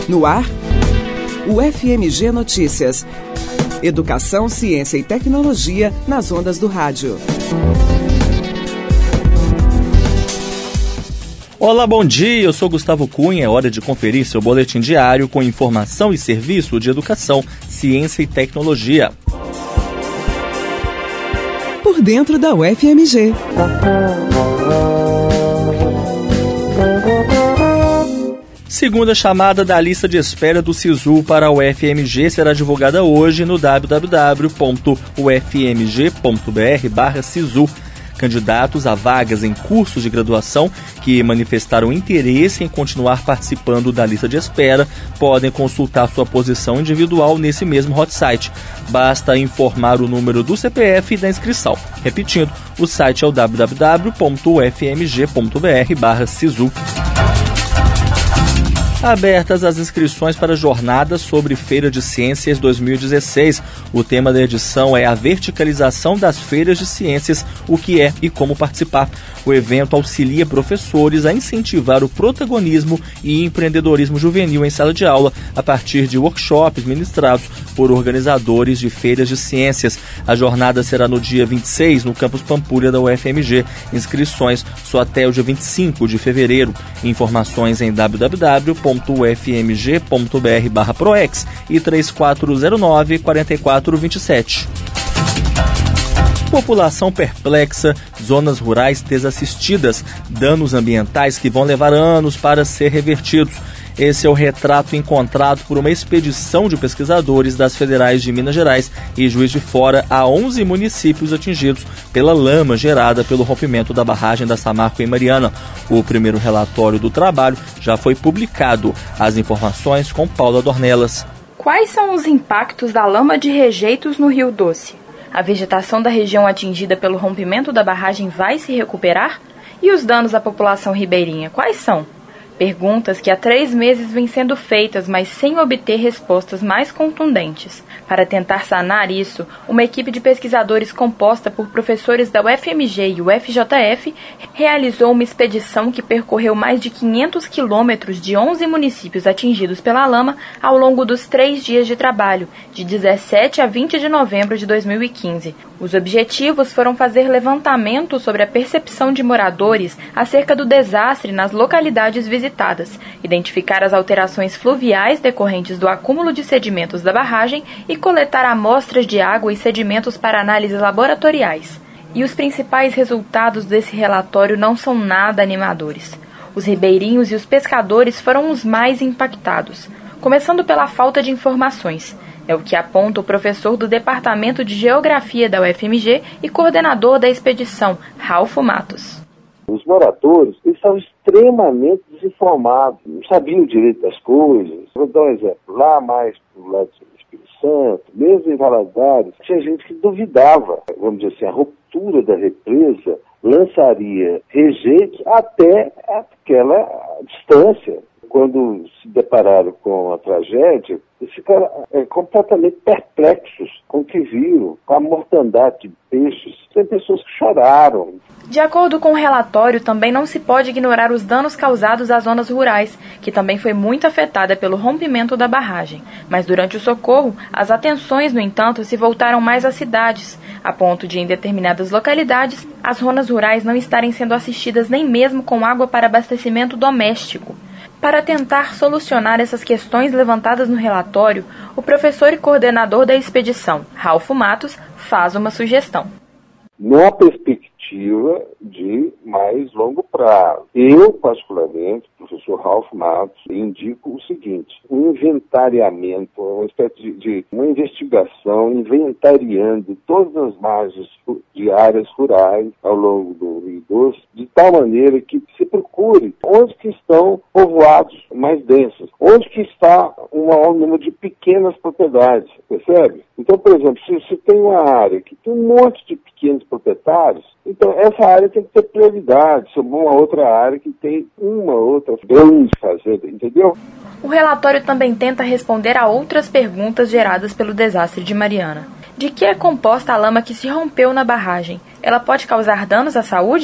No ar, o FMG Notícias. Educação, ciência e tecnologia nas ondas do rádio. Olá, bom dia, eu sou Gustavo Cunha, é hora de conferir seu boletim diário com informação e serviço de educação, ciência e tecnologia. Por dentro da UFMG. Segunda chamada da lista de espera do SISU para a UFMG será divulgada hoje no www.ufmg.br/SISU. Candidatos a vagas em cursos de graduação que manifestaram interesse em continuar participando da lista de espera podem consultar sua posição individual nesse mesmo hot site. Basta informar o número do CPF e da inscrição. Repetindo, o site é o www.ufmg.br/SISU. Abertas as inscrições para a jornada sobre Feira de Ciências 2016. O tema da edição é a verticalização das feiras de ciências, o que é e como participar. O evento auxilia professores a incentivar o protagonismo e empreendedorismo juvenil em sala de aula a partir de workshops ministrados por organizadores de feiras de ciências. A jornada será no dia 26 no campus Pampulha da UFMG. Inscrições só até o dia 25 de fevereiro. Informações em www.ufmg.br/proex e 3409-4427. População perplexa, zonas rurais desassistidas, danos ambientais que vão levar anos para ser revertidos. Esse é o retrato encontrado por uma expedição de pesquisadores das federais de Minas Gerais e Juiz de Fora a 11 municípios atingidos pela lama gerada pelo rompimento da barragem da Samarco em Mariana. O primeiro relatório do trabalho já foi publicado. As informações com Paula Dornelas. Quais são os impactos da lama de rejeitos no Rio Doce? A vegetação da região atingida pelo rompimento da barragem vai se recuperar? E os danos à população ribeirinha, quais são? Perguntas que há 3 meses vêm sendo feitas, mas sem obter respostas mais contundentes. Para tentar sanar isso, uma equipe de pesquisadores composta por professores da UFMG e UFJF realizou uma expedição que percorreu mais de 500 quilômetros de 11 municípios atingidos pela lama ao longo dos 3 dias de trabalho, de 17 a 20 de novembro de 2015. Os objetivos foram fazer levantamento sobre a percepção de moradores acerca do desastre nas localidades visitadas, identificar as alterações fluviais decorrentes do acúmulo de sedimentos da barragem e coletar amostras de água e sedimentos para análises laboratoriais. E os principais resultados desse relatório não são nada animadores. Os ribeirinhos e os pescadores foram os mais impactados, começando pela falta de informações. É o que aponta o professor do Departamento de Geografia da UFMG e coordenador da expedição, Ralfo Matos. Os moradores estavam extremamente desinformados, não sabiam direito das coisas. Vou dar um exemplo, lá mais pro lado do Espírito Santo, mesmo em Valadares, tinha gente que duvidava, vamos dizer assim, a ruptura da represa lançaria rejeitos até aquela distância. Quando se depararam com a tragédia, eles ficaram completamente perplexos com o que viram, com a mortandade de peixes. Tem pessoas que choraram. De acordo com o relatório, também não se pode ignorar os danos causados às zonas rurais, que também foi muito afetada pelo rompimento da barragem. Mas durante o socorro, as atenções, no entanto, se voltaram mais às cidades, a ponto de, em determinadas localidades, as zonas rurais não estarem sendo assistidas nem mesmo com água para abastecimento doméstico. Para tentar solucionar essas questões levantadas no relatório, o professor e coordenador da expedição, Ralfo Matos, faz uma sugestão. Numa perspectiva de mais longo prazo. Eu, particularmente, professor Ralfo Matos, indico o seguinte: um inventariamento, uma espécie de uma investigação inventariando todas as margens de áreas rurais ao longo do Rio Doce, de tal maneira que se procure onde que estão povoados mais densos, onde que está um maior número de pequenas propriedades, percebe? Então, por exemplo, se tem uma área que tem um monte de pequenos proprietários, então essa área tem que ter prioridade sobre uma outra área que tem uma outra grande fazenda, entendeu? O relatório também tenta responder a outras perguntas geradas pelo desastre de Mariana. De que é composta a lama que se rompeu na barragem? Ela pode causar danos à saúde?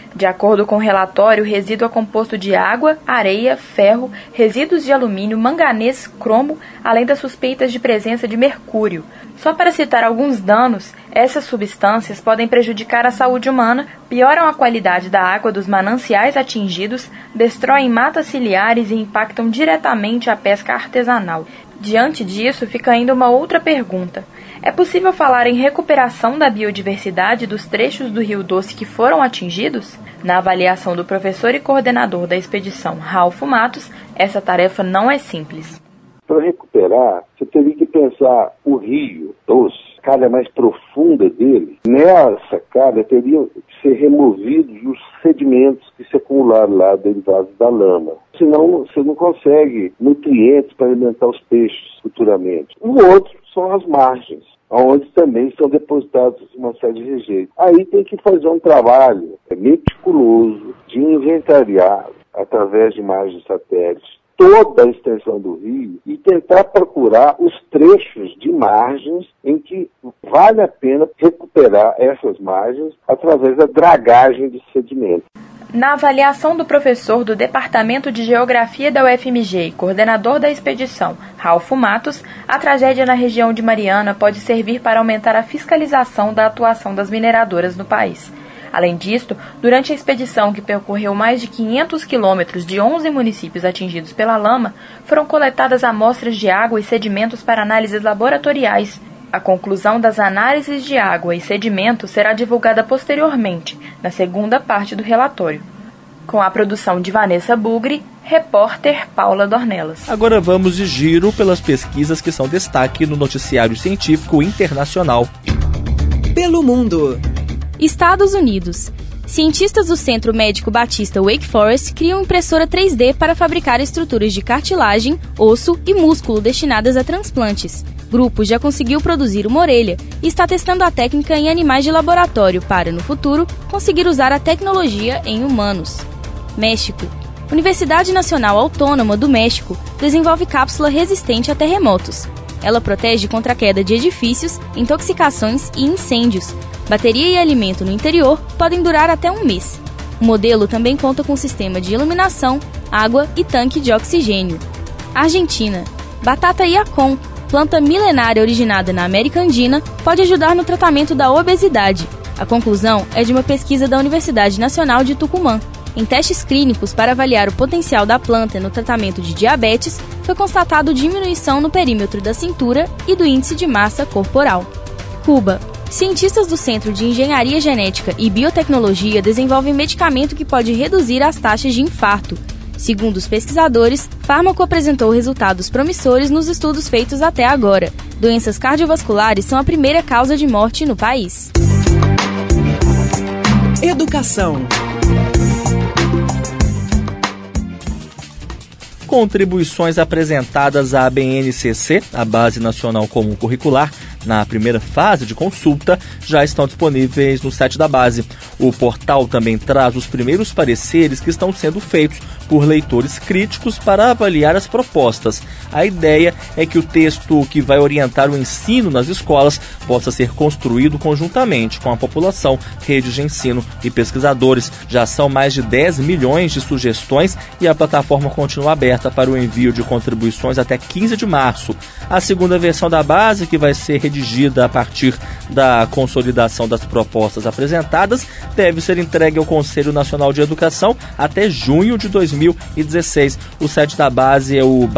De acordo com o relatório, o resíduo é composto de água, areia, ferro, resíduos de alumínio, manganês, cromo, além das suspeitas de presença de mercúrio. Só para citar alguns danos, essas substâncias podem prejudicar a saúde humana, pioram a qualidade da água dos mananciais atingidos, destroem matas ciliares e impactam diretamente a pesca artesanal. Diante disso, fica ainda uma outra pergunta. É possível falar em recuperação da biodiversidade dos trechos do Rio Doce que foram atingidos? Na avaliação do professor e coordenador da expedição, Ralfo Matos, essa tarefa não é simples. Para recuperar, você teria que pensar o Rio Doce, a calha mais profunda dele. Nessa calha teriam que ser removidos os sedimentos que se acumularam lá derivados da lama. Senão você não consegue nutrientes para alimentar os peixes futuramente. O outro são as margens, onde também são depositados uma série de rejeitos. Aí tem que fazer um trabalho meticuloso de inventariar, através de imagens satélites, toda a extensão do rio e tentar procurar os trechos de margens em que vale a pena recuperar essas margens através da dragagem de sedimento. Na avaliação do professor do Departamento de Geografia da UFMG e coordenador da expedição, Ralfo Matos, a tragédia na região de Mariana pode servir para aumentar a fiscalização da atuação das mineradoras no país. Além disto, durante a expedição, que percorreu mais de 500 quilômetros de 11 municípios atingidos pela lama, foram coletadas amostras de água e sedimentos para análises laboratoriais. A conclusão das análises de água e sedimento será divulgada posteriormente, na segunda parte do relatório. Com a produção de Vanessa Bugri, repórter Paula Dornelas. Agora vamos de giro pelas pesquisas que são destaque no noticiário científico internacional. Pelo mundo. Estados Unidos. Cientistas do Centro Médico Batista Wake Forest criam impressora 3D para fabricar estruturas de cartilagem, osso e músculo destinadas a transplantes. Grupo já conseguiu produzir uma orelha e está testando a técnica em animais de laboratório para, no futuro, conseguir usar a tecnologia em humanos. México. Universidade Nacional Autônoma do México desenvolve cápsula resistente a terremotos. Ela protege contra a queda de edifícios, intoxicações e incêndios. Bateria e alimento no interior podem durar até um mês. O modelo também conta com sistema de iluminação, água e tanque de oxigênio. Argentina. Batata Yacon, planta milenária originada na América Andina, pode ajudar no tratamento da obesidade. A conclusão é de uma pesquisa da Universidade Nacional de Tucumã. Em testes clínicos para avaliar o potencial da planta no tratamento de diabetes, foi constatado diminuição no perímetro da cintura e do índice de massa corporal. Cuba. Cientistas do Centro de Engenharia Genética e Biotecnologia desenvolvem medicamento que pode reduzir as taxas de infarto. Segundo os pesquisadores, o fármaco apresentou resultados promissores nos estudos feitos até agora. Doenças cardiovasculares são a primeira causa de morte no país. Educação. Contribuições apresentadas à BNCC, a Base Nacional Comum Curricular, na primeira fase de consulta, já estão disponíveis no site da base. O portal também traz os primeiros pareceres que estão sendo feitos por leitores críticos para avaliar as propostas. A ideia é que o texto que vai orientar o ensino nas escolas possa ser construído conjuntamente com a população, redes de ensino e pesquisadores. Já são mais de 10 milhões de sugestões e a plataforma continua aberta para o envio de contribuições até 15 de março. A segunda versão da base, que vai ser redigida a partir da consolidação das propostas apresentadas, deve ser entregue ao Conselho Nacional de Educação até junho de 2016. O site da base é o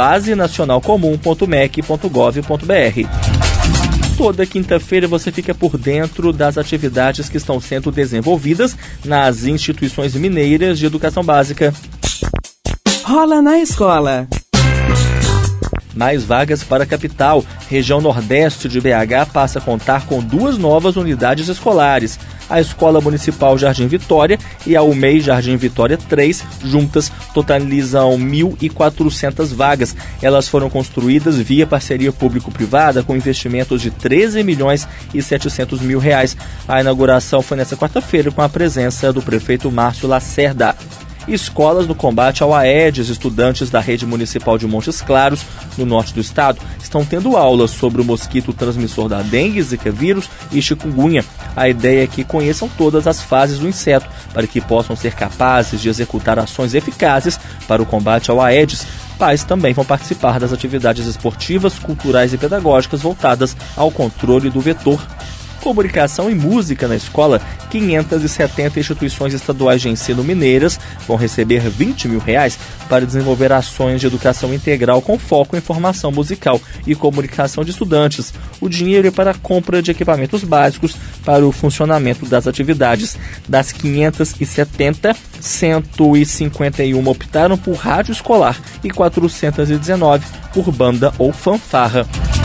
basenacionalcomum.mec.gov.br. Toda quinta-feira você fica por dentro das atividades que estão sendo desenvolvidas nas instituições mineiras de educação básica. Rola na escola. Mais vagas para a capital. Região Nordeste de BH passa a contar com 2 novas unidades escolares. A Escola Municipal Jardim Vitória e a UMEI Jardim Vitória 3, juntas, totalizam 1.400 vagas. Elas foram construídas via parceria público-privada com investimentos de 13 milhões e 700 mil reais. A inauguração foi nesta quarta-feira com a presença do prefeito Márcio Lacerda. escolas no combate ao Aedes. Estudantes da rede municipal de Montes Claros, no norte do estado, estão tendo aulas sobre o mosquito transmissor da dengue, zika vírus e chikungunya. A ideia é que conheçam todas as fases do inseto, para que possam ser capazes de executar ações eficazes para o combate ao Aedes. Pais também vão participar das atividades esportivas, culturais e pedagógicas voltadas ao controle do vetor. Comunicação e música na escola. 570 instituições estaduais de ensino mineiras vão receber R$20 mil para desenvolver ações de educação integral com foco em formação musical e comunicação de estudantes. O dinheiro é para a compra de equipamentos básicos para o funcionamento das atividades. Das 570, 151 optaram por rádio escolar e 419 por banda ou fanfarra.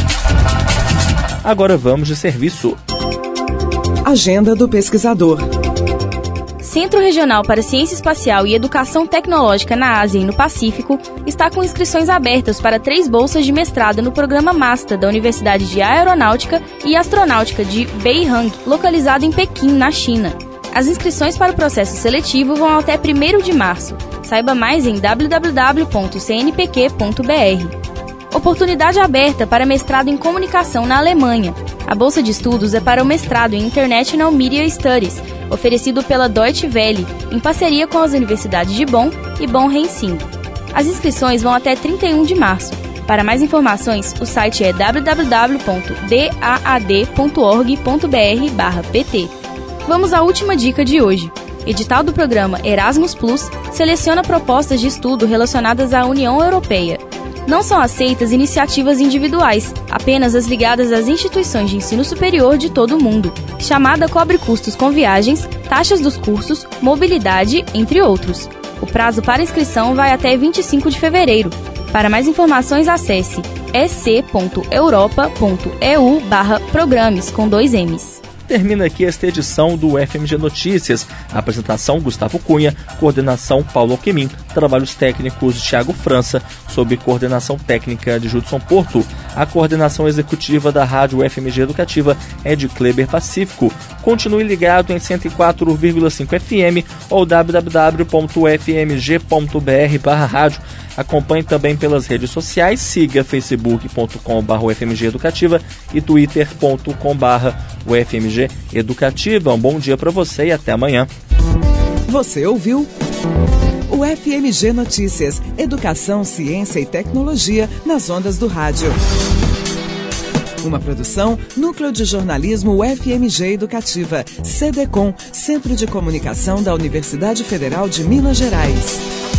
Agora vamos de serviço. Agenda do pesquisador. Centro Regional para Ciência Espacial e Educação Tecnológica na Ásia e no Pacífico está com inscrições abertas para 3 bolsas de mestrado no programa MASTA da Universidade de Aeronáutica e Astronáutica de Beihang, localizado em Pequim, na China. As inscrições para o processo seletivo vão até 1º de março. Saiba mais em www.cnpq.br. Oportunidade aberta para mestrado em comunicação na Alemanha. A bolsa de estudos é para o mestrado em International Media Studies, oferecido pela Deutsche Welle, em parceria com as universidades de Bonn e Bonn-Rhein-Sieg. As inscrições vão até 31 de março. Para mais informações, o site é www.daad.org.br/pt. Vamos à última dica de hoje. Edital do programa Erasmus Plus seleciona propostas de estudo relacionadas à União Europeia. Não são aceitas iniciativas individuais, apenas as ligadas às instituições de ensino superior de todo o mundo. Chamada cobre custos com viagens, taxas dos cursos, mobilidade, entre outros. O prazo para inscrição vai até 25 de fevereiro. Para mais informações, acesse ec.europa.eu/programes com 2 M's. Termina aqui esta edição do FMG Notícias. A apresentação, Gustavo Cunha. Coordenação, Paulo Alquemin. Trabalhos técnicos, Thiago França. Sob coordenação técnica de Judson Porto. A coordenação executiva da Rádio FMG Educativa é de Kleber Pacífico. Continue ligado em 104,5 FM ou www.fmg.br/rádio. Acompanhe também pelas redes sociais. Siga facebook.com/UFMG Educativa e twitter.com/UFMG Educativa. Um bom dia para você e até amanhã. Você ouviu o FMG Notícias, Educação, Ciência e Tecnologia nas ondas do rádio. Uma produção, Núcleo de Jornalismo UFMG Educativa, CDCOM, Centro de Comunicação da Universidade Federal de Minas Gerais.